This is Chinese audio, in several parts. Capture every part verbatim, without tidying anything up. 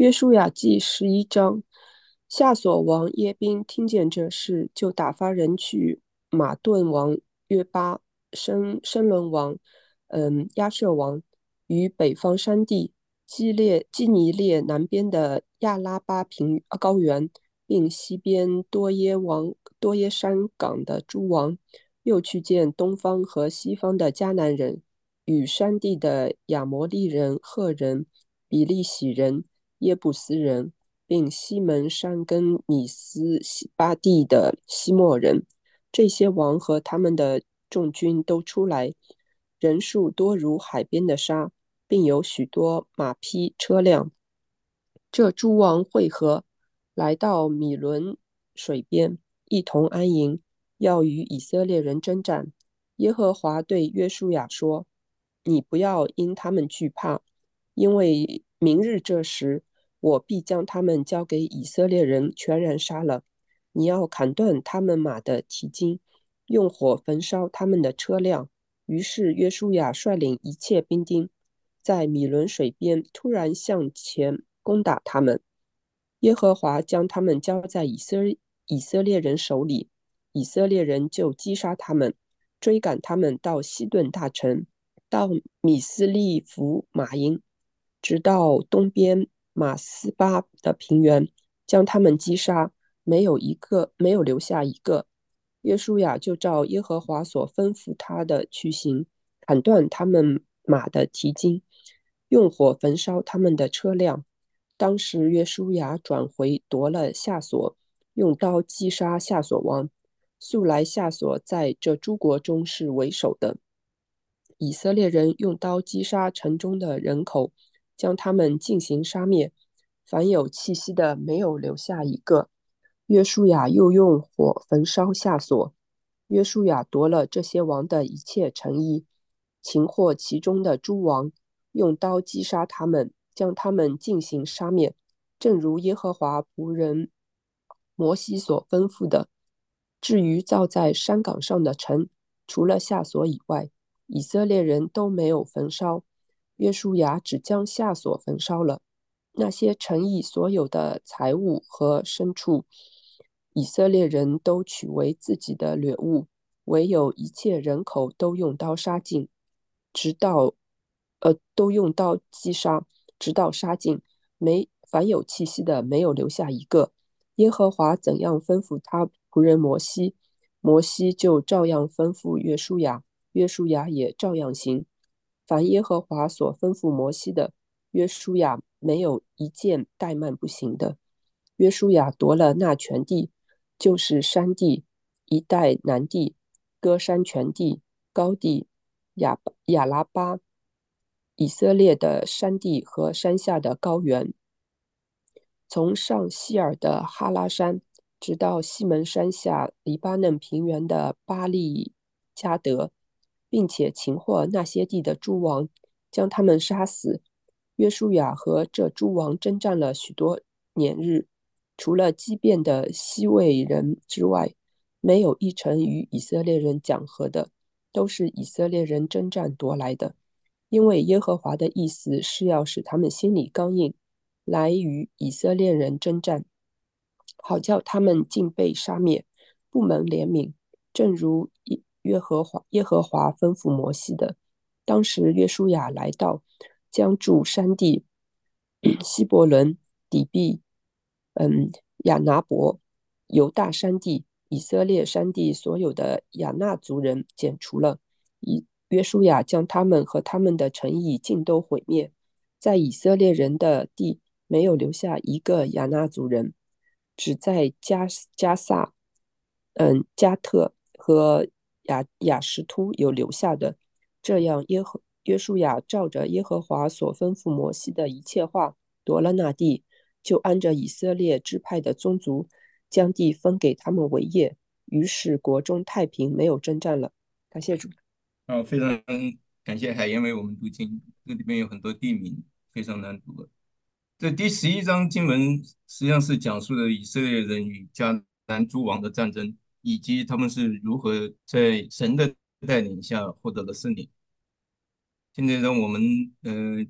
约书亚记十一章，夏所王耶宾听见这事，就打发人去马顿王约巴、申申伦王、嗯亚设王与北方山地、基列基尼列南边的亚拉巴平呃高原，并西边多耶王多耶山港的诸王，又去见东方和西方的迦南人，与山地的亚摩利人、赫人、比利洗人。耶布斯人，并西门山跟米斯西巴地的西莫人，这些王和他们的众军都出来，人数多如海边的沙，并有许多马匹车辆。这诸王会合，来到米伦水边，一同安营，要与以色列人征战。耶和华对约书亚说：“你不要因他们惧怕，因为明日这时，我必将他们交给以色列人，全然杀了。你要砍断他们马的蹄筋，用火焚烧他们的车辆。”于是约书亚率领一切兵丁，在米伦水边突然向前攻打他们。耶和华将他们交在以色以色列人手里，以色列人就击杀他们，追赶他们到西顿大城，到米斯利弗马营，直到东边马斯巴的平原，将他们击杀，没有一个没有留下一个。约书亚就照耶和华所吩咐他的去行，砍断他们马的蹄筋，用火焚烧他们的车辆。当时约书亚转回夺了夏所，用刀击杀夏所王。素来夏所在这诸国中是为首的。以色列人用刀击杀城中的人口，将他们进行杀灭，凡有气息的没有留下一个。约书亚又用火焚烧夏所。约书亚夺了这些王的一切城邑，擒获其中的诸王，用刀击杀他们，将他们进行杀灭，正如耶和华仆人摩西所吩咐的。至于造在山岗上的城，除了夏所以外，以色列人都没有焚烧，约书亚只将夏所焚烧了。那些城邑所有的财物和牲畜，以色列人都取为自己的掠物，唯有一切人口都用刀杀尽，直到呃都用刀击杀，直到杀尽，没凡有气息的没有留下一个。耶和华怎样吩咐他仆人摩西，摩西就照样吩咐约书亚，约书亚也照样行。凡耶和华所吩咐摩西的，约书亚没有一件怠慢不行的。约书亚夺了那全地，就是山地、一带南地、歌山全地、高地、亚亚拉巴、以色列的山地和山下的高原，从上希尔的哈拉山，直到西门山下黎巴嫩平原的巴利加德，并且擒获那些地的诸王，将他们杀死。约书亚和这诸王征战了许多年日，除了畸变的西魏人之外，没有一城与以色列人讲和的，都是以色列人征战夺来的。因为耶和华的意思是要使他们心里刚硬，来与以色列人征战，好叫他们尽被杀灭，不蒙怜悯，正如耶和华耶和华吩咐摩西的。当时约书亚来到，将住山地希伯伦、底壁、嗯亚拿伯、犹大山地、以色列山地所有的亚纳族人剪除了。以约书亚将他们和他们的城邑尽都毁灭，在以色列人的地没有留下一个亚纳族人，只在加加萨、嗯加特和亚亚什突有留下的。这样耶和约书亚照着耶和华所吩咐摩西的一切话，夺了那地，就按着以色列支派的宗族，将地分给他们为业。于是国中太平，没有征战了。感谢主。 啊，非常感谢海燕为我们读经，这里面有很多地名非常难读。这第十一章经文实际上是讲述了以色列人与迦南诸王的战争，以及他们是如何在神的带领下获得了胜利。现在让我们呃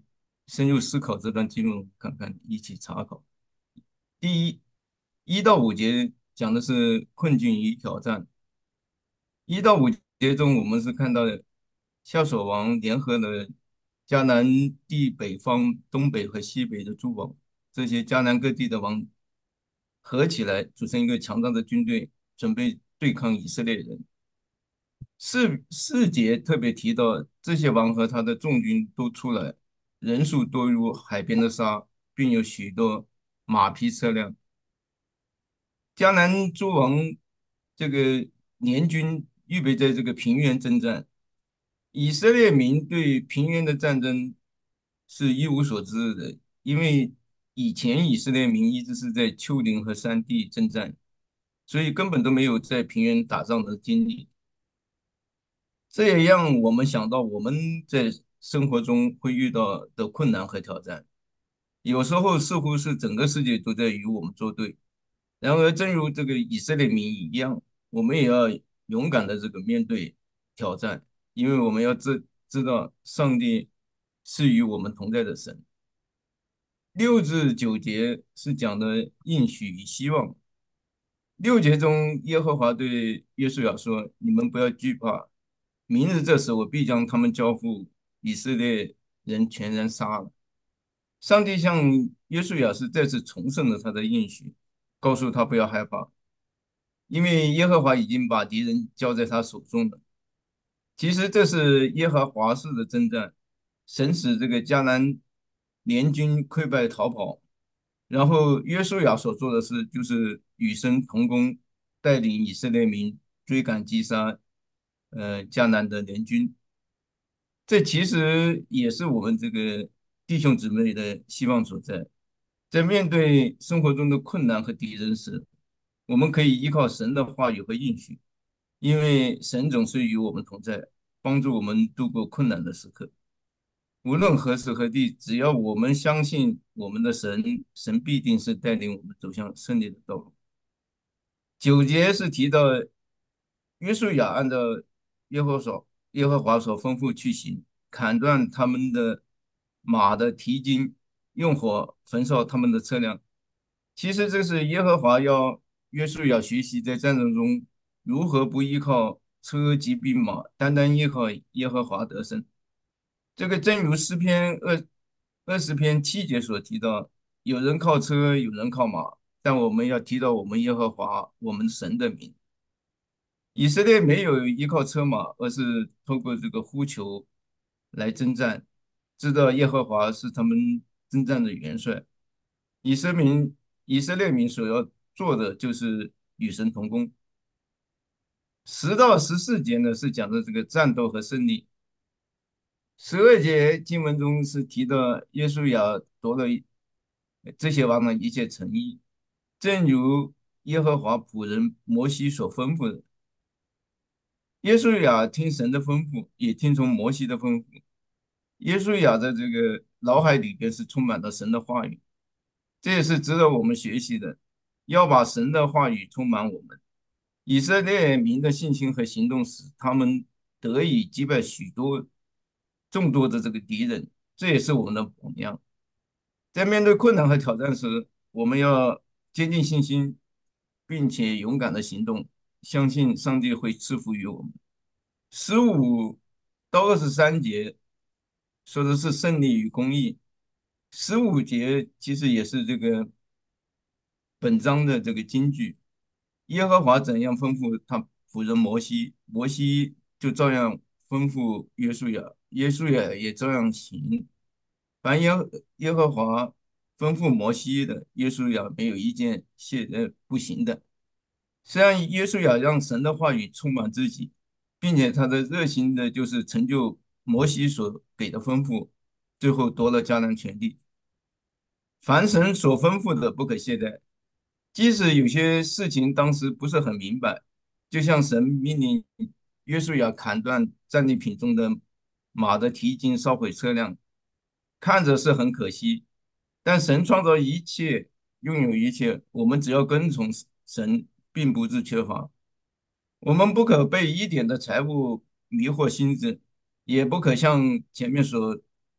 深入思考这段经文，看看一起查考。第一，一到五节讲的是困境与挑战。一到五节中，我们是看到夏所王联合了迦南地北方、东北和西北的诸王，这些迦南各地的王合起来组成一个强大的军队，准备对抗以色列人。四四节特别提到，这些王和他的众军都出来，人数多如海边的沙，并有许多马匹车辆。迦南诸王这个联军预备在这个平原征战，以色列民对平原的战争是一无所知的，因为以前以色列民一直是在丘陵和山地征战，所以根本都没有在平原打仗的经历。这也让我们想到我们在生活中会遇到的困难和挑战，有时候似乎是整个世界都在与我们作对。然而，正如这个以色列民一样，我们也要勇敢的这个面对挑战，因为我们要知知道上帝是与我们同在的神。六至九节是讲的应许与希望。六节中，耶和华对约书亚说：“你们不要惧怕，明日这时我必将他们交付以色列人全然杀了。”上帝向约书亚是再次重申了他的应许，告诉他不要害怕，因为耶和华已经把敌人交在他手中了。其实这是耶和华式的征战，神使这个迦南联军溃败逃跑，然后约书亚所做的事就是与神同工，带领以色列民追赶击杀呃迦南的联军。这其实也是我们这个弟兄姊妹的希望所在。在面对生活中的困难和敌人时，我们可以依靠神的话语和应许，因为神总是与我们同在，帮助我们度过困难的时刻。无论何时何地，只要我们相信我们的神，神必定是带领我们走向胜利的道路。九节是提到约书亚按照耶和所耶和华所吩咐去行，砍断他们的马的蹄筋，用火焚烧他们的车辆。其实这是耶和华要约书亚学习在战争中如何不依靠车骑兵马，单单依靠耶和华得胜。这个正如诗篇二二十篇七节所提到，有人靠车，有人靠马，但我们要提到我们耶和华我们神的名。以色列没有依靠车马，而是透过这个呼求来征战，知道耶和华是他们征战的元帅。以色列民以色列民所要做的就是与神同工。十到十四节呢是讲的这个战斗和胜利。十二节经文中是提到耶稣亚夺了这些王的一切诚意，正如耶和华仆人摩西所吩咐的。耶稣亚听神的吩咐，也听从摩西的吩咐。耶稣亚的这个脑海里边是充满了神的话语，这也是值得我们学习的，要把神的话语充满我们。以色列民的信心和行动使他们得以击败许多众多的这个敌人，这也是我们的榜样。在面对困难和挑战时，我们要坚定信心，并且勇敢的行动，相信上帝会赐福于我们。十五到二十三节说的是胜利与公义，十五节其实也是这个本章的这个金句。耶和华怎样吩咐他仆人摩西，摩西就照样吩咐约书亚，约书亚也照样行。凡耶耶和华吩咐摩西的，约书亚没有一件懈呃不行的。虽然约书亚让神的话语充满自己，并且他的热心的就是成就摩西所给的吩咐，最后夺了迦南全地。凡神所吩咐的不可懈怠，即使有些事情当时不是很明白，就像神命令约书亚砍断战利品中的马的蹄筋，烧毁车辆，看着是很可惜，但神创造一切，拥有一切，我们只要跟从神，并不致缺乏。我们不可被一点的财物迷惑心智，也不可像前面所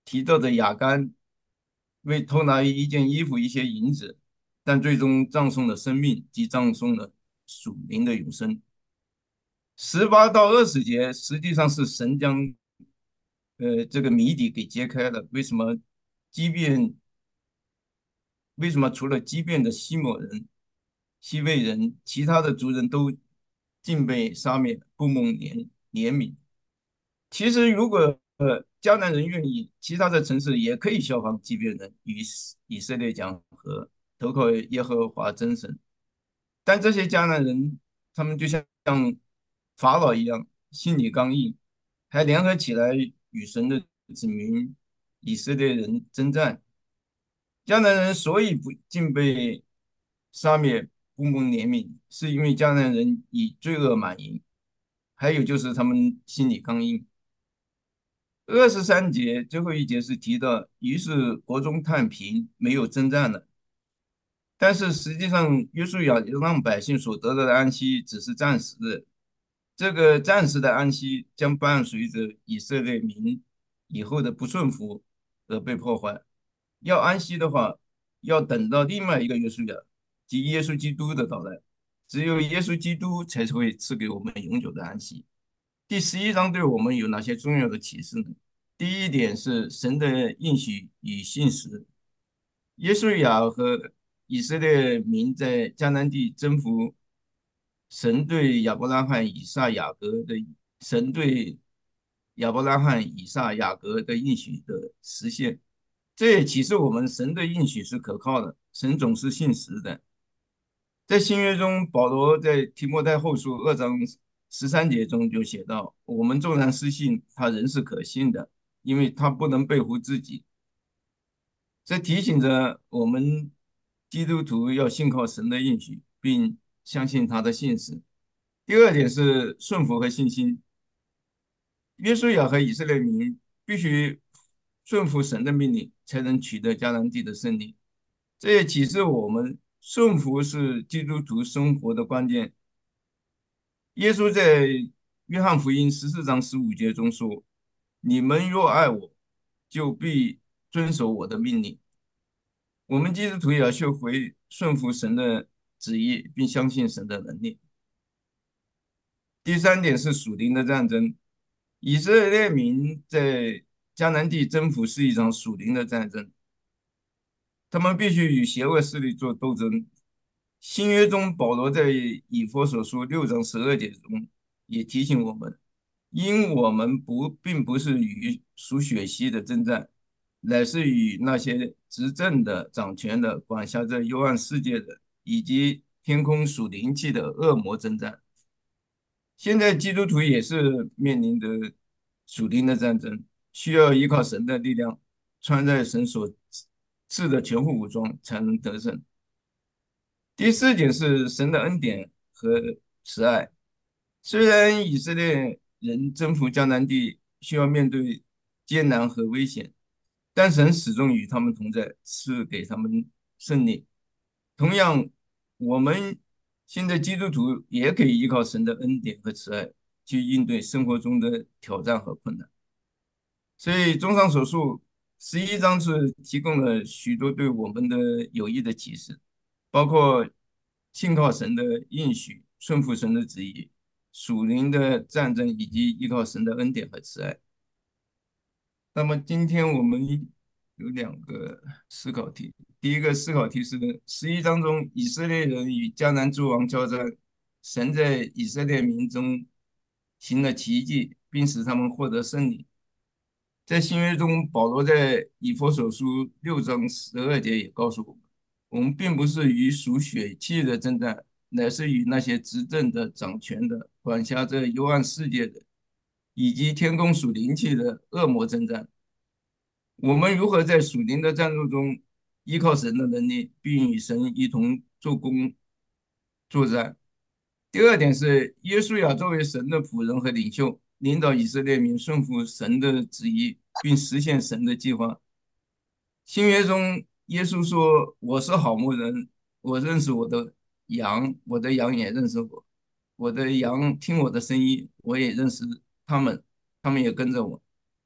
提到的亚干为偷拿一件衣服、一些银子，但最终葬送了生命，即葬送了属灵的永生。十八到二十节实际上是神将呃这个谜底给揭开了。为什么畸变？为什么除了畸变的西摩人、西魏人，其他的族人都尽被杀灭，不蒙怜怜悯？其实，如果呃迦南人愿意，其他的城市也可以效仿畸变人，与以色列讲和，投靠耶和华真神。但这些迦南人，他们就像法老一样，心里刚硬，还联合起来与神的子民以色列人征战。迦南人所以不尽被杀灭、不蒙怜悯，是因为迦南人以罪恶满盈，还有就是他们心里刚硬。二十三节最后一节是提到，于是国中太平，没有征战了。但是实际上，约书亚让百姓所得到的安息只是暂时的，这个暂时的安息将伴随着以色列民以后的不顺服而被破坏。要安息的话，要等到另外一个约书亚，即耶稣基督的到来。只有耶稣基督才会赐给我们永久的安息。第十一章对我们有哪些重要的启示呢？第一点是神的应许与信实。耶稣亚和以色列民在迦南地征服，神对亚伯拉罕、以撒、雅各的神对亚伯拉罕、以撒、雅各的应许的实现，这也启示我们神的应许是可靠的，神总是信实的。在新约中，保罗在提摩太后书二章十三节中就写道：“我们纵然失信，他仍是可信的，因为他不能背乎自己。”这提醒着我们基督徒要信靠神的应许，并相信他的信实。第二点是顺服和信心。约书亚和以色列民必须顺服神的命令，才能取得迦南地的胜利。这也启示我们，顺服是基督徒生活的关键。耶稣在约翰福音十四章十五节中说：“你们若爱我，就必遵守我的命令。”我们基督徒也要学会顺服神的旨意，并相信神的能力。第三点是属灵的战争。以色列民在迦南地征服是一场属灵的战争，他们必须与邪恶势力做斗争。新约中，保罗在以弗所书六章十二节中也提醒我们，因我们不并不是与属血气的征战，乃是与那些执政的、掌权的、管辖着幽暗世界的，以及天空属灵气的恶魔征战。现在基督徒也是面临着属灵的战争，需要依靠神的力量，穿在神所赐的全副武装，才能得胜。第四点是神的恩典和慈爱。虽然以色列人征服迦南地需要面对艰难和危险，但神始终与他们同在，赐给他们胜利。同样，我们现在基督徒也可以依靠神的恩典和慈爱，去应对生活中的挑战和困难。所以，综上所述，十一章是提供了许多对我们的有益的启示，包括信靠神的应许、顺服神的旨意、属灵的战争，以及依靠神的恩典和慈爱。那么，今天我们有两个思考题。第一个思考题是：十一章中，以色列人与迦南诸王交战，神在以色列民中行了奇迹，并使他们获得胜利。在新约中，保罗在以弗所书六章十二节也告诉我们，我们并不是与属血气的征战，乃是与那些执政的、掌权的、管辖着幽暗世界的，以及天空属灵气的恶魔征战。我们如何在属灵的战斗中依靠神的能力，并与神一同做工作战？第二点是，耶稣亚作为神的仆人和领袖，领导以色列民顺服神的旨意，并实现神的计划。新约中，耶稣说：“我是好牧人，我认识我的羊，我的羊也认识我。我的羊听我的声音，我也认识他们，他们也跟着我。”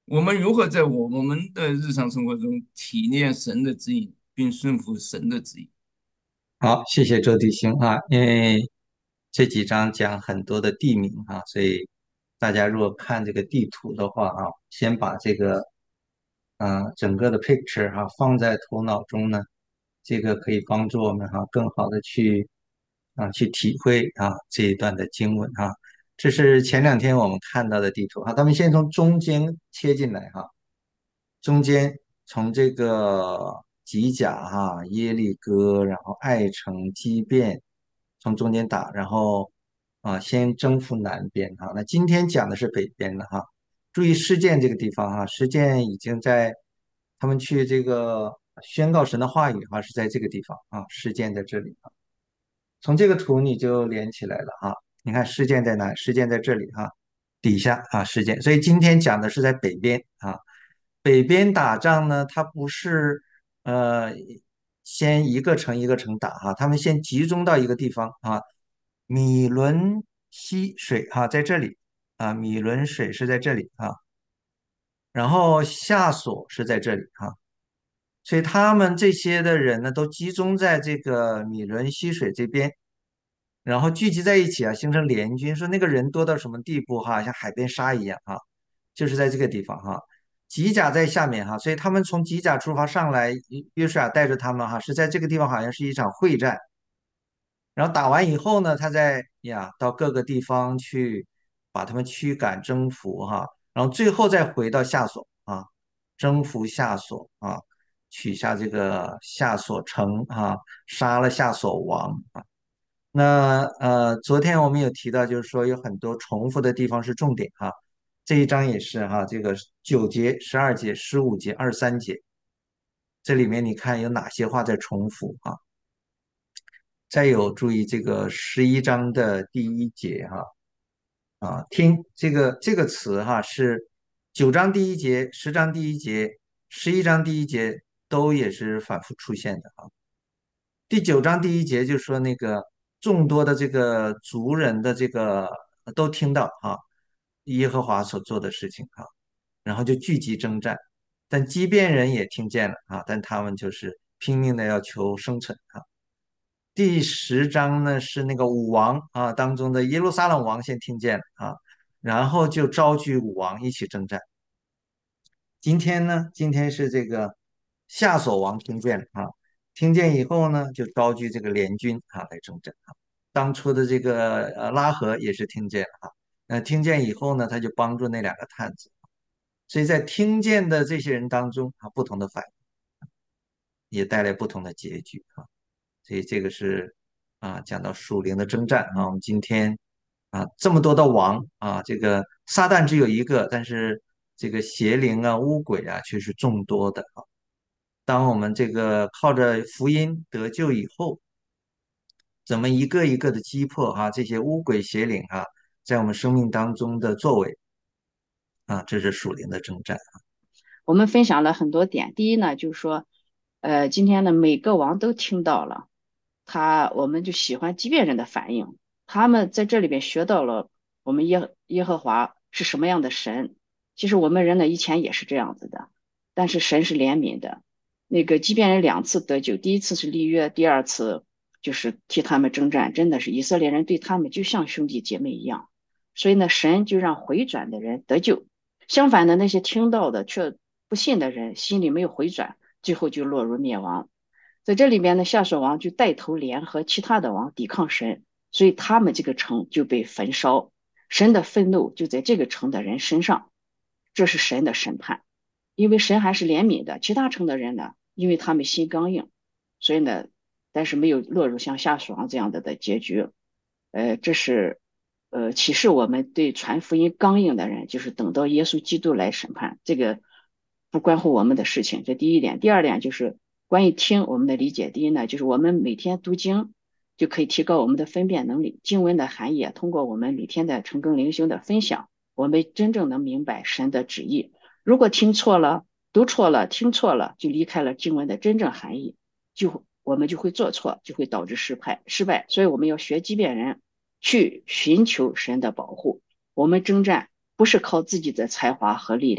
我们如何在我我们的日常生活中体验神的指引，并顺服神的指引？ 好，谢谢周弟兄啊，因为这几章讲很多的地名啊，所以大家如果看这个地图的话啊，先把这个啊整个的 picture 哈、放在头脑中呢，这个可以帮助我们哈、更好的去啊去体会啊这一段的经文哈、这是前两天我们看到的地图哈、他们先从中间切进来哈、中间从这个吉甲哈、耶利哥，然后爱城、基变，从中间打，然后啊先征服南边哈。那今天讲的是北边的哈。注意事件这个地方哈，事件已经在他们去这个宣告神的话语哈，是在这个地方啊，事件在这里啊。从这个图你就连起来了哈。你看事件在哪？事件在这里哈，底下啊事件。所以今天讲的是在北边啊。北边打仗呢，它不是呃先一个城一个城打哈，他们先集中到一个地方啊，米伦溪水哈，在这里啊，米伦水是在这里啊，然后下索是在这里哈，所以他们这些的人呢，都集中在这个米伦溪水这边，然后聚集在一起啊，形成联军。说那个人多到什么地步哈，像海边沙一样哈，就是在这个地方哈。吉甲在下面哈，所以他们从吉甲出发上来，约约书亚带着他们哈，是在这个地方好像是一场会战。然后打完以后呢，他再呀到各个地方去把他们驱赶征服哈，然后最后再回到下所啊，征服下所啊，取下这个下所城啊，杀了下所王啊。那呃，昨天我们有提到，就是说有很多重复的地方是重点哈，这一章也是哈，这个九节、十二节、十五节、二十三节，这里面你看有哪些话在重复啊？再有注意这个十一章的第一节哈啊，听这个这个词哈是九章第一节、十章第一节、十一章第一节都也是反复出现的啊。第九章第一节就说那个众多的这个族人的这个都听到哈耶和华所做的事情哈，然后就聚集征战，但畸变人也听见了啊，但他们就是拼命的要求生存啊。第十章呢是那个武王啊当中的耶路撒冷王先听见了啊，然后就召集武王一起征战。今天呢，今天是这个夏所王听见了啊，听见以后呢，就召集这个联军啊来征战啊。当初的这个呃拉合也是听见了啊，那听见以后呢，他就帮助那两个探子，所以在听见的这些人当中啊，不同的反应也带来不同的结局啊。所以这个是啊，讲到属灵的征战啊，我们今天啊这么多的王啊，这个撒旦只有一个，但是这个邪灵啊、巫鬼啊却是众多的啊。当我们这个靠着福音得救以后，怎么一个一个的击破啊这些巫鬼邪灵啊，在我们生命当中的作为啊，这是属灵的征战。 我们分享了很多点。第一呢，就是说，呃，今天呢每个王都听到了，他我们就喜欢畸变人的反应，他们在这里边学到了我们耶耶和华是什么样的神。其实我们人呢以前也是这样子的，但是神是怜悯的。那个畸变人两次得救，第一次是立约，第二次就是替他们征战，真的是以色列人对他们就像兄弟姐妹一样。所以呢，神就让回转的人得救。相反的，那些听到的却不信的人，心里没有回转，最后就落入灭亡。在这里边呢，夏所王就带头联合其他的王抵抗神，所以他们这个城就被焚烧，神的愤怒就在这个城的人身上，这是神的审判。因为神还是怜悯的，其他城的人呢，因为他们心刚硬，所以呢，但是没有落入像夏所王这样的的结局。呃，这是呃启示我们对传福音刚硬的人，就是等到耶稣基督来审判，这个不关乎我们的事情。这第一点。第二点就是关于听我们的理解。第一呢，就是我们每天读经就可以提高我们的分辨能力，经文的含义啊通过我们每天的晨更灵修的分享，我们真正能明白神的旨意。如果听错了、读错了、听错了，就离开了经文的真正含义，就我们就会做错，就会导致失败。失败，所以我们要学畸变人，去寻求神的保护。我们征战不是靠自己的才华和力量，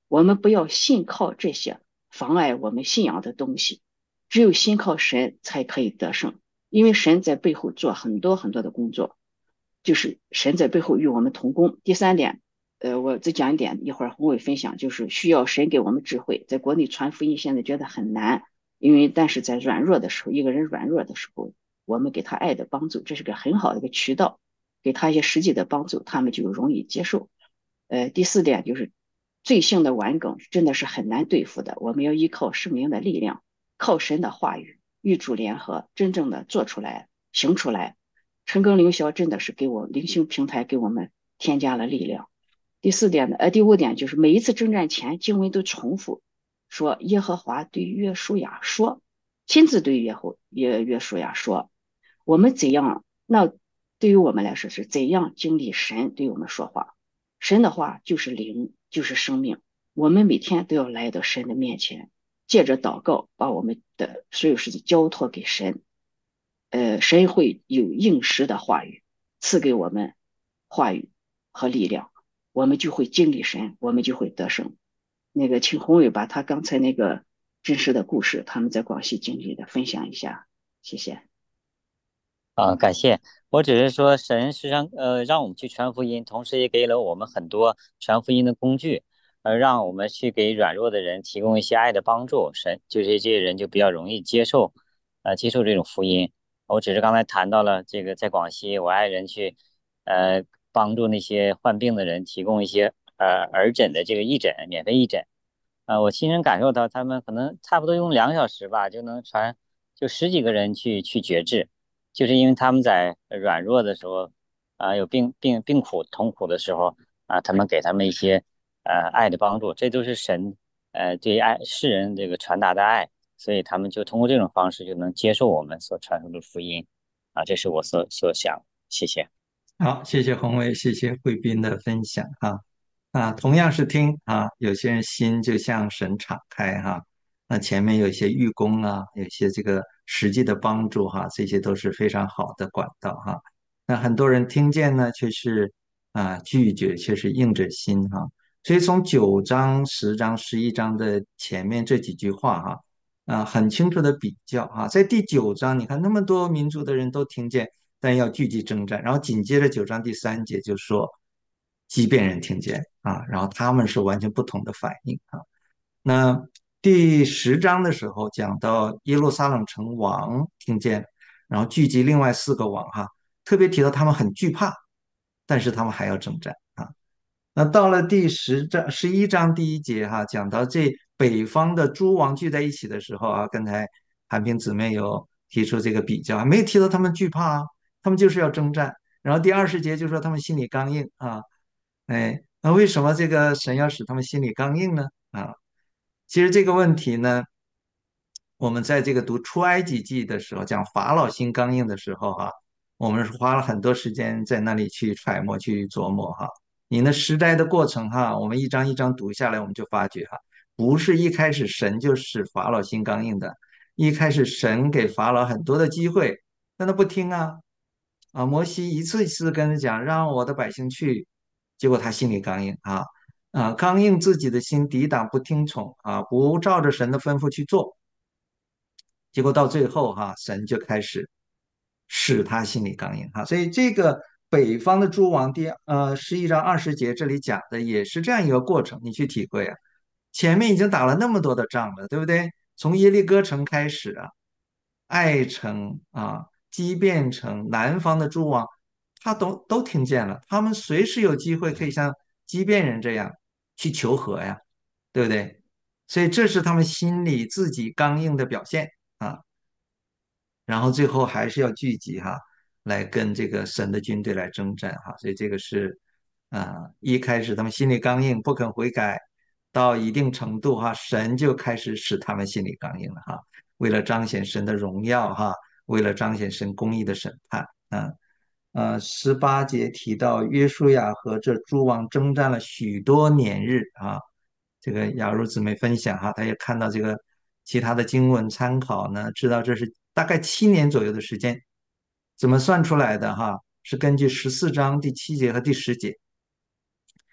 我们不要信靠这些妨碍我们信仰的东西，只有信靠神才可以得胜，因为神在背后做很多很多的工作，就是神在背后与我们同工。第三点，呃，我再讲一点，一会儿红伟分享，就是需要神给我们智慧。在国内传福音现在觉得很难，因为但是在软弱的时候，一个人软弱的时候，我们给他爱的帮助，这是个很好的一个渠道，给他一些实际的帮助，他们就容易接受。呃，第四点就是罪性的顽梗真的是很难对付的，我们要依靠圣灵的力量，靠神的话语与主联合，真正的做出来、行出来。陈更灵霄真的是给我灵性平台给我们添加了力量。第四点呢，呃，第五点就是每一次征战前，经文都重复说耶和华对约书亚说，亲自对约后约约书亚说，我们怎样？那对于我们来说是怎样经历神对我们说话？神的话就是灵，就是生命。我们每天都要来到神的面前，借着祷告，把我们的所有事情交托给神。呃，神会有应时的话语赐给我们话语和力量，我们就会经历神，我们就会得胜。那个，请宏伟把他刚才那个真实的故事，他们在广西经历的分享一下，谢谢。 啊，感谢。我只是说，神实际上呃让我们去传福音，同时也给了我们很多传福音的工具，呃，让我们去给软弱的人提供一些爱的帮助。神就是这些人就比较容易接受，呃，接受这种福音。我只是刚才谈到了这个，在广西，我爱人去呃帮助那些患病的人，提供一些呃耳诊的这个义诊，免费义诊。啊，我亲身感受到，他们可能差不多用两个小时吧，就能传就十几个人去去绝治，就是因为他们在软弱的时候，啊、有病病病苦痛苦的时候，啊、他们给他们一些呃爱的帮助，这都是神呃对爱世人这个传达的爱，所以他们就通过这种方式就能接受我们所传授的福音，啊，这是我所所想，谢谢。 好，谢谢宏伟，谢谢贵宾的分享哈。啊，同样是听啊，有些人心就向神敞开哈。那前面有一些寓工啊，有一些这个实际的帮助哈，这些都是非常好的管道哈。那很多人听见呢，却是啊拒绝，却是硬着心哈。所以从九章、十章、十一章的前面这几句话哈，啊，很清楚的比较哈。在第九章，你看那么多民族的人都听见。但要聚集征战。然后紧接着九章第三节就说，即便人听见啊，然后他们是完全不同的反应啊。那第十章的时候讲到耶路撒冷城王听见，然后聚集另外四个王哈，特别提到他们很惧怕，但是他们还要征战啊。那到了第十章十一章第一节哈，讲到这北方的诸王聚在一起的时候啊，刚才韩冰姊妹有提出这个比较，没有提到他们惧怕啊，他们就是要征战。然后第二十节就说他们心里刚硬啊，哎，那为什么这个神要使他们心里刚硬呢？啊，其实这个问题呢，我们在这个读出埃及记的时候，讲法老心刚硬的时候哈、我们是花了很多时间在那里去揣摩、去琢磨哈。你那时代的过程哈，我们一章一章读下来，我们就发觉哈，不是一开始神就使法老心刚硬的，一开始神给法老很多的机会，但他不听啊。啊，摩西一次一次跟他讲，让我的百姓去，结果他心里刚硬啊啊，刚硬自己的心，抵挡不听从啊，不照着神的吩咐去做，结果到最后哈、神就开始使他心里刚硬哈、所以这个北方的诸王第呃十一章二十节这里讲的也是这样一个过程，你去体会啊，前面已经打了那么多的仗了，对不对？从耶利哥城开始啊，爱城啊。畸变城南方的诸王，他都都听见了，他们随时有机会可以像畸变人这样去求和呀，对不对？所以这是他们心里自己刚硬的表现啊。然后最后还是要聚集哈，来跟这个神的军队来征战哈。所以这个是啊，一开始他们心里刚硬，不肯悔改，到一定程度哈，神就开始使他们心里刚硬了哈。为了彰显神的荣耀哈。为了彰显神公义的审判啊，呃，十八节提到约书亚和这诸王征战了许多年日啊，这个雅茹姊妹分享哈，她也看到这个其他的经文参考呢，知道这是大概七年左右的时间，怎么算出来的哈？是根据十四章第七节和第十节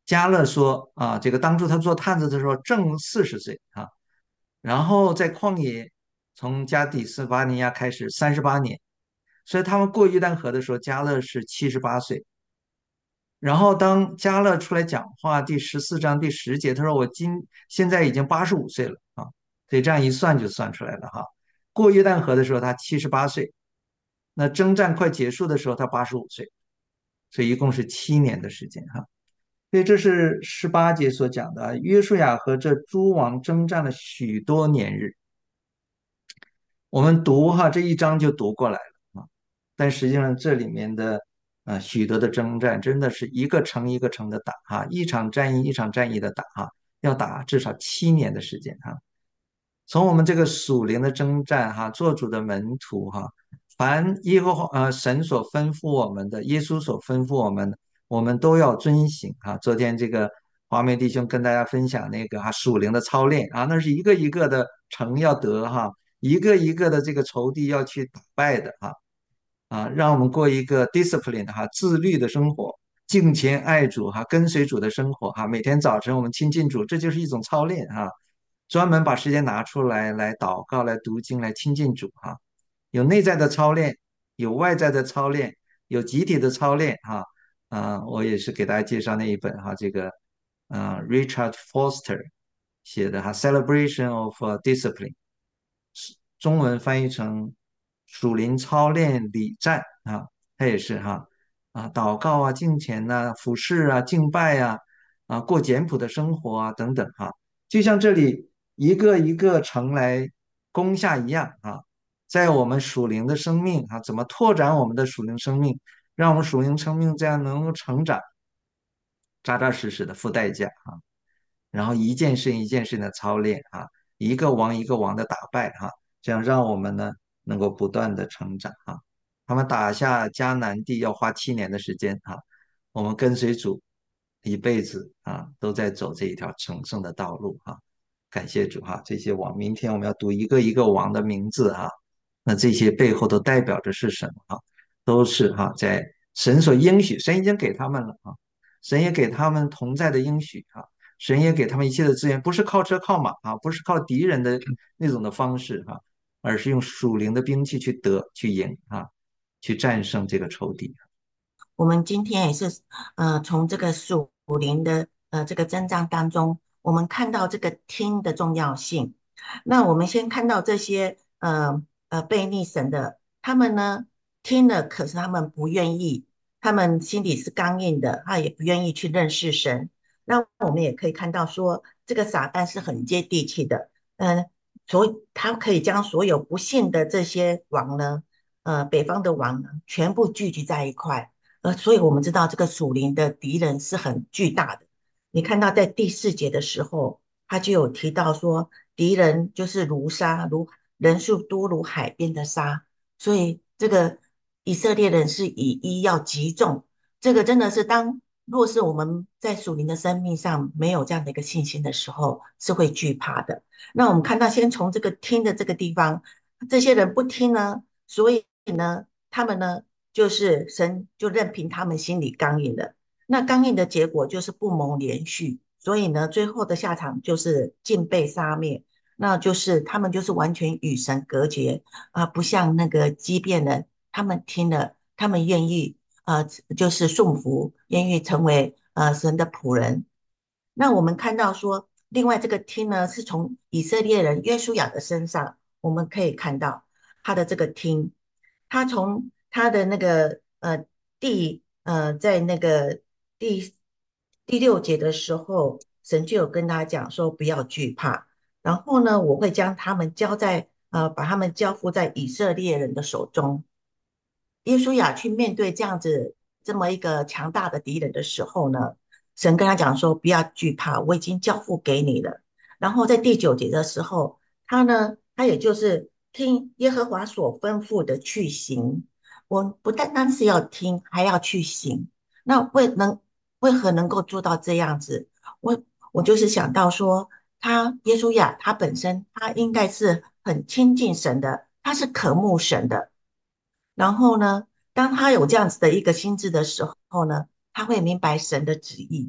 加勒说啊，这个当初他做探子的时候正四十岁啊，然后在旷野从加底斯巴尼亚开始三十八年，所以他们过约旦河的时候，加勒是七十八岁。然后当加勒出来讲话，第十四章第十节，他说我今现在已经八十五岁了啊，所以这样一算就算出来了哈。过约旦河的时候他七十八岁，那征战快结束的时候他八十五岁，所以一共是七年的时间哈。所以这是十八节所讲的啊，约书亚和这诸王征战了许多年日。我们读哈这一章就读过来了啊，但实际上这里面的啊许多的征战，真的是一个城一个城的打哈，一场战役一场战役的打哈，要打至少七年的时间哈。从我们这个属灵的征战哈，做主的门徒哈，凡耶和华呃神所吩咐我们的，耶稣所吩咐我们的，我们都要遵行哈。昨天这个华梅弟兄跟大家分享那个哈属灵的操练啊，那是一个一个的城要得哈，一个一个的这个仇敌要去打败的哈啊，让我们过一个 discipline 哈自律的生活，敬虔爱主哈，跟随主的生活哈。每天早晨我们亲近主，这就是一种操练哈。专门把时间拿出来来祷告、来读经、来亲近主哈。有内在的操练，有外在的操练，有集体的操练哈。啊，我也是给大家介绍那一本哈，这个啊 Richard Foster 写的哈《Celebration of Discipline》，中文翻译成属灵操练礼赞啊，它也是哈啊祷告啊、敬虔呐、服侍啊、敬拜啊啊过简朴的生活啊等等哈。就像这里一个一个城来攻下一样啊，在我们属灵的生命啊，怎么拓展我们的属灵生命，让我们属灵生命这样能够成长，扎扎实实的付代价啊。然后一件事一件事的操练啊，一个王一个王的打败哈、这样让我们呢能够不断的成长啊。他们打下迦南地要花七年的时间啊，我们跟随主一辈子啊，都在走这一条成圣的道路啊。感谢主哈，这些王，明天我们要读一个一个王的名字哈，那这些背后都代表着是什么哈？都是哈，在神所应许，神已经给他们了啊，神也给他们同在的应许啊，神也给他们一切的资源，不是靠车靠马啊，不是靠敌人的那种的方式哈，而是用属灵的兵器去得去赢啊，去战胜这个仇敌。 我们今天也是，呃，从这个属灵的呃这个征战当中，我们看到这个听的重要性。那我们先看到这些呃呃背逆神的，他们呢听了，可是他们不愿意，他们心里是刚硬的，他也不愿意去认识神。那我们也可以看到说，这个撒旦是很接地气的，嗯、呃，所以他可以将所有不信的这些王呢，呃，北方的王呢，全部聚集在一块。呃，所以我们知道这个属灵的敌人是很巨大的。你看到在第四节的时候，他就有提到说，敌人就是如沙，如人数多如海边的沙，所以这个以色列人是以一要击中。这个真的是当若是我们在属灵的生命上没有这样的一个信心的时候，是会惧怕的。那我们看到，先从这个听的这个地方，这些人不听呢，所以呢，他们呢。就是神就任凭他们心里刚硬了，那刚硬的结果就是不蒙连续，所以呢，最后的下场就是尽被杀灭，那就是他们就是完全与神隔绝啊、呃不像那个畸变人，他们听了，他们愿意呃就是顺服，愿意成为呃神的仆人。那我们看到说，另外这个听呢，是从以色列人约书亚的身上，我们可以看到他的这个听。他从他的那个呃第呃在那个第第六节的时候，神就有跟他讲说不要惧怕，然后呢，我会将他们交在呃把他们交付在以色列人的手中。耶稣亚去面对这样子这么一个强大的敌人的时候呢，神跟他讲说不要惧怕，我已经交付给你了。然后在第九节的时候，他呢，他也就是听耶和华所吩咐的去行。我不单单是要听，还要去行。那为能为何能够做到这样子？我我就是想到说，他耶稣亚他本身他应该是很亲近神的，他是渴慕神的。然后呢，当他有这样子的一个心智的时候呢，他会明白神的旨意。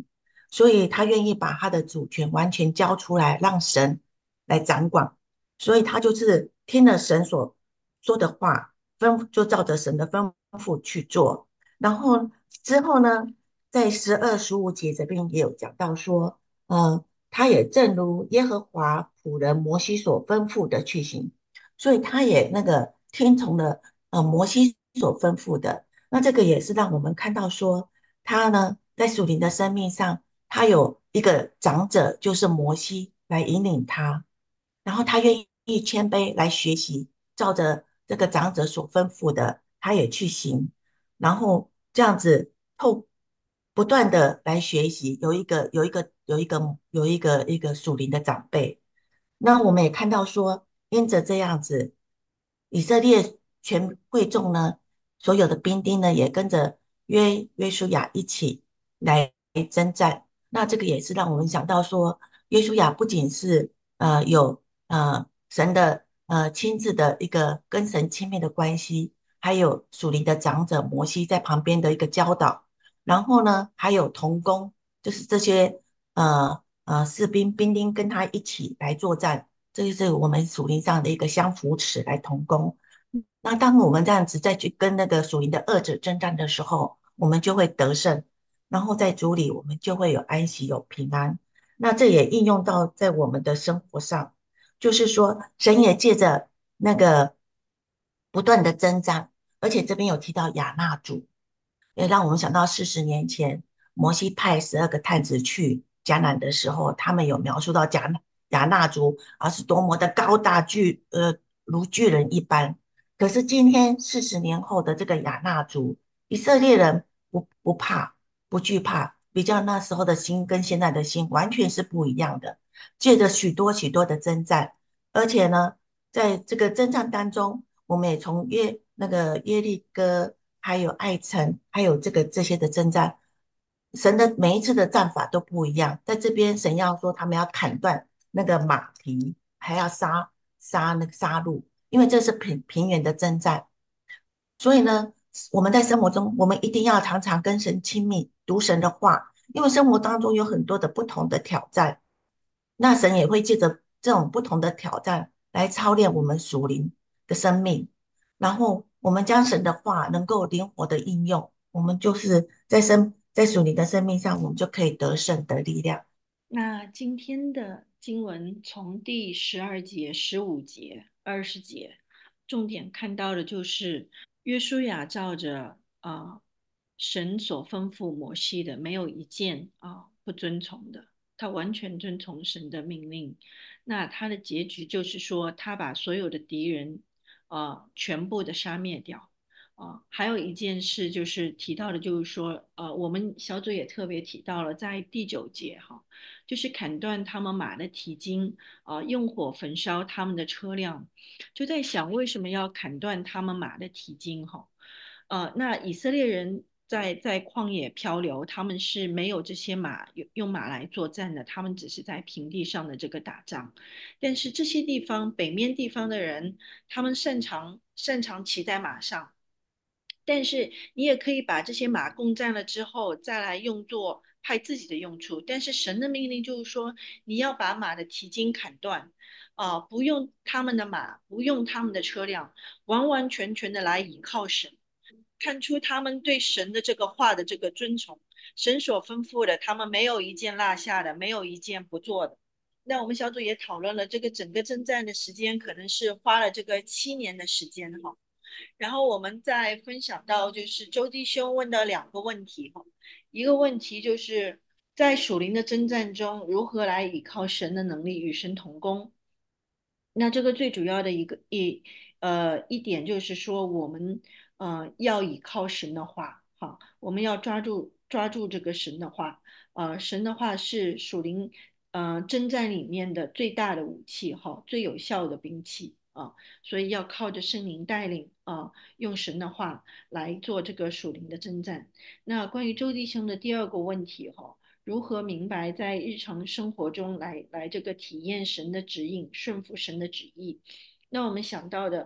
所以他愿意把他的主权完全交出来，让神来掌管。所以他就是听了神所说的话，吩就照着神的吩咐去做。然后之后呢，在十二十五节这边也有讲到说，呃，他也正如耶和华仆人摩西所吩咐的去行，所以他也那个听从了呃摩西所吩咐的。那这个也是让我们看到说，他呢在属灵的生命上，他有一个长者，就是摩西来引领他，然后他愿意谦卑来学习，照着这个长者所吩咐的，他也去行，然后这样子透不断的来学习，有一个有一个有一个有一个一个属灵的长辈。那我们也看到说，因着这样子，以色列全会众呢，所有的兵丁呢，也跟着约约书亚一起来征战。那这个也是让我们想到说，约书亚不仅是呃有呃神的呃亲自的一个跟神亲密的关系，还有属灵的长者摩西在旁边的一个教导，然后呢，还有同工，就是这些呃呃士兵兵丁跟他一起来作战，这就是我们属灵上的一个相扶持来同工。那当我们这样子再去跟那个属灵的恶者征战的时候，我们就会得胜，然后在主里我们就会有安息有平安。那这也应用到在我们的生活上，就是说神也借着那个不断的征战，而且这边有提到亚纳族，也让我们想到四十年前摩西派十二个探子去迦南的时候，他们有描述到迦亚纳族啊是多么的高大巨，呃，如巨人一般。可是今天四十年后的这个亚纳族，以色列人不不怕，不惧怕，比较那时候的心跟现在的心完全是不一样的。借着许多许多的征战，而且呢，在这个征战当中，我们也从耶那个耶利哥，还有爱城，还有这个这些的征战，神的每一次的战法都不一样。在这边，神要说他们要砍断那个马蹄，还要杀杀那个杀戮，因为这是平平原的征战。所以呢，我们在生活中，我们一定要常常跟神亲密，读神的话，因为生活当中有很多的不同的挑战。那神也会借着这种不同的挑战来操练我们属灵的生命，然后我们将神的话能够灵活的应用，我们就是在生在属灵的生命上，我们就可以得胜得力量。 那今天的经文从第十二节、十五节、二十节，重点看到的就是约书亚照着啊、呃神所吩咐摩西的，没有一件啊、呃不遵从的，他完全遵从神的命令。那他的结局就是说，他把所有的敌人呃全部的杀灭掉。啊、呃还有一件事就是提到的，就是说，呃，我们小组也特别提到了，在第九节哈，就是砍断他们马的蹄筋，啊、呃用火焚烧他们的车辆，就在想为什么要砍断他们马的蹄筋哈？呃，那以色列人在在旷野漂流，他们是没有这些马用用马来作战的，他们只是在平地上的这个打仗。但是这些地方北面地方的人，他们擅长擅长骑在马上。但是你也可以把这些马攻占了之后，再来用作派自己的用处。但是神的命令就是说，你要把马的蹄筋砍断，啊、呃不用他们的马，不用他们的车辆，完完全全的来倚靠神。看出他们对神的这个话的这个尊崇，神所吩咐的，他们没有一件落下的，没有一件不做的。那我们小组也讨论了，这个整个征战的时间可能是花了这个七年的时间哈。然后我们再分享到，就是周弟兄问的两个问题哈，一个问题就是在属灵的征战中，如何来依靠神的能力与神同工？那这个最主要的一个一呃一点就是说，我们呃要依靠神的话，哈，我们要抓住抓住这个神的话，呃，神的话是属灵呃征战里面的最大的武器，哈，最有效的兵器啊，所以要靠着圣灵带领啊，用神的话来做这个属灵的征战。那关于周弟兄的第二个问题，哈。如何明白在日常生活中来来这个体验神的指引，顺服神的旨意？那我们想到的，呃，一个也是的，就是我们要明白神的话哈，还有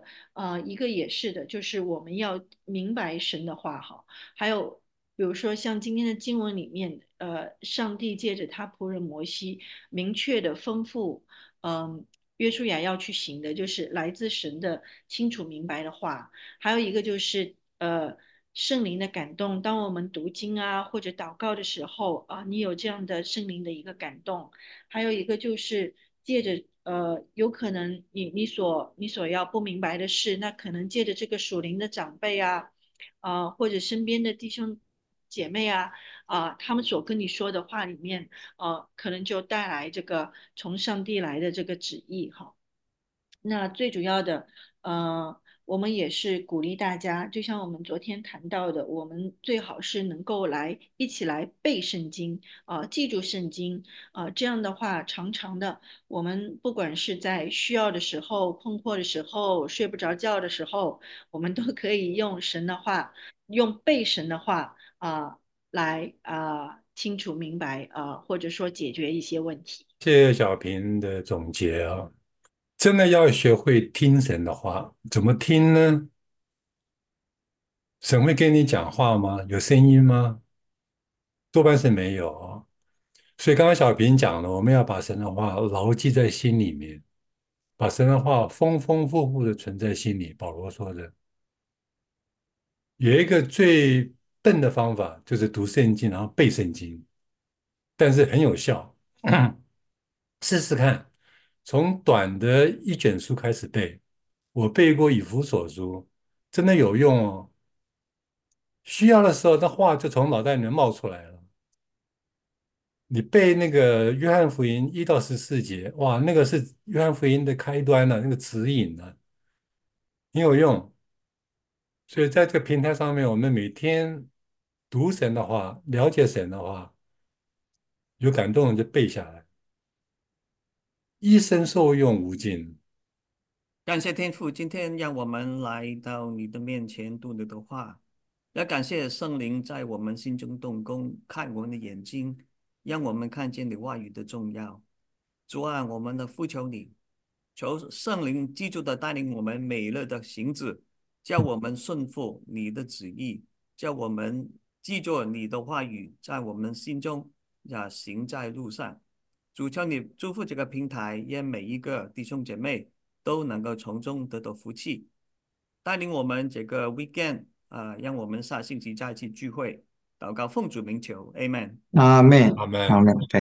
比如说像今天的经文里面，呃，上帝借着他仆人摩西明确的吩咐，嗯、约书亚要去行的，就是来自神的清楚明白的话。还有一个就是呃圣灵的感动，当我们读经啊或者祷告的时候啊，你有这样的圣灵的一个感动。还有一个就是借着呃，有可能你你所你所要不明白的事，那可能借着这个属灵的长辈啊，啊、或者身边的弟兄姐妹啊，啊、他们所跟你说的话里面，呃，可能就带来这个从上帝来的这个旨意哈。那最主要的，呃，我们也是鼓励大家，就像我们昨天谈到的，我们最好是能够来一起来背圣经，啊，记住圣经，啊，这样的话，常常的，我们不管是在需要的时候、困惑的时候、睡不着觉的时候，我们都可以用神的话，用背神的话啊，来啊清楚明白啊，或者说解决一些问题。 谢谢小平的总结啊，真的要学会听神的话，怎么听呢？神会跟你讲话吗？有声音吗？多半是没有哦。所以刚刚小平讲了，我们要把神的话牢记在心里面，把神的话丰丰富富的存在心里。保罗说的，有一个最笨的方法，就是读圣经，然后背圣经，但是很有效。试试看，从短的一卷书开始背。我背过以弗所书，真的有用哦。需要的时候，那话就从脑袋里面冒出来了。你背那个约翰福音一到十四节，哇，那个是约翰福音的开端了，那个指引呢，很有用。所以在这个平台上面，我们每天读神的话，了解神的话，有感动的就背下来，一生受用无尽。 感谢天父，今天让我们来到你的面前读你的话，要感谢圣灵在我们心中动工，看我们的眼睛，让我们看见你话语的重要。主啊，我们的呼求你，求圣灵记住的带领我们每日的行止，叫我们顺服你的旨意，叫我们记住你的话语在我们心中，呀，行在路上。主，求你祝福这个平台，让每一个弟兄姐妹都能够从中得到福气，带领我们这个 weekend 啊、呃，让我们下星期再一起聚会，祷告奉主名求，Amen。 阿门， 阿门。 阿门。